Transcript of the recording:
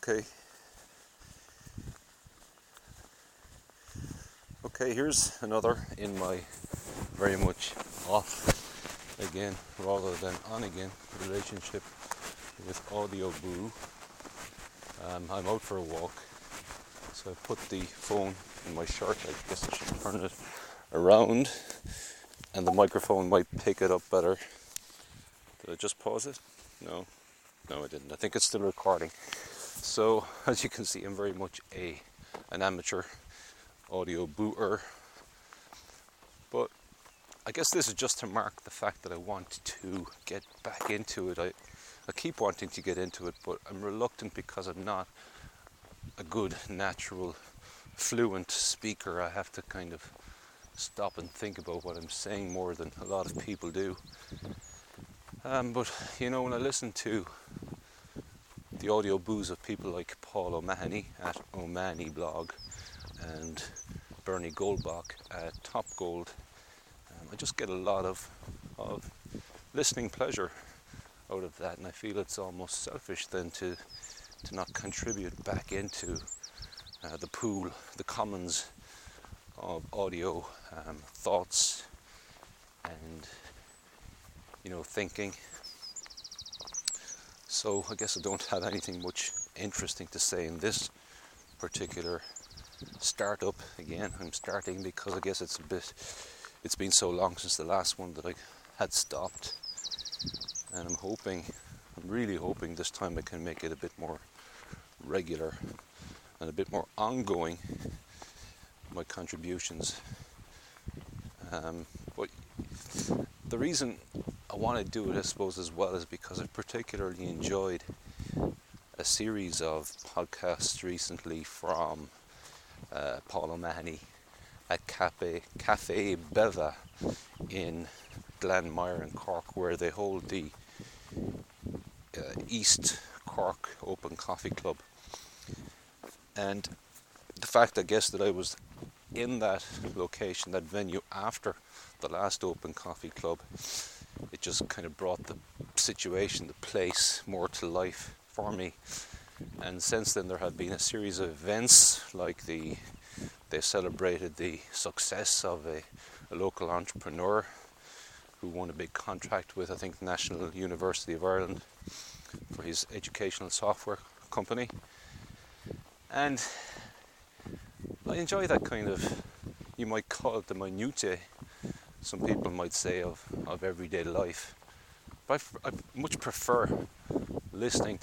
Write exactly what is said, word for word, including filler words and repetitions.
Okay. Okay, here's another in my very much off again rather than on again relationship with Audioboo. Um, I'm out for a walk, so I put the phone in my shirt. I guess I should turn it around and the microphone might pick it up better. Did I just pause it? No, no I didn't. I think it's still recording. So as you can see, I'm very much a an amateur audio booter, but I guess this is just to mark the fact that I want to get back into it. I, I keep wanting to get into it, but I'm reluctant because I'm not a good natural fluent speaker. I have to kind of stop and think about what I'm saying more than a lot of people do. Um, but you know, when I listen to the audio boos of people like Paul O'Mahony at O'Mahony blog and Bernie Goldbach at Top Gold, um, I just get a lot of, of listening pleasure out of that, and I feel it's almost selfish then to to not contribute back into uh, the pool, the commons of audio um, thoughts and, you know, thinking. So I guess I don't have anything much interesting to say in this particular startup. Again, I'm starting because I guess it's a bit, it's been so long since the last one that I had stopped, and I'm hoping, I'm really hoping this time I can make it a bit more regular and a bit more ongoing, my contributions. Um, but the reason I want to do it, I suppose, as well, is because I've particularly enjoyed a series of podcasts recently from uh, Paul O'Mahony at Cafe, Cafe Beva in Glanmire in Cork, where they hold the uh, East Cork Open Coffee Club. And the fact, I guess, that I was in that location, that venue, after the last Open Coffee Club, it just kind of brought the situation, the place, more to life for me. And since then there have been a series of events, like the they celebrated the success of a, a local entrepreneur who won a big contract with, I think, the National University of Ireland for his educational software company. And I enjoy that kind of, you might call it the minutiae, some people might say, of, of everyday life. But I, I much prefer listening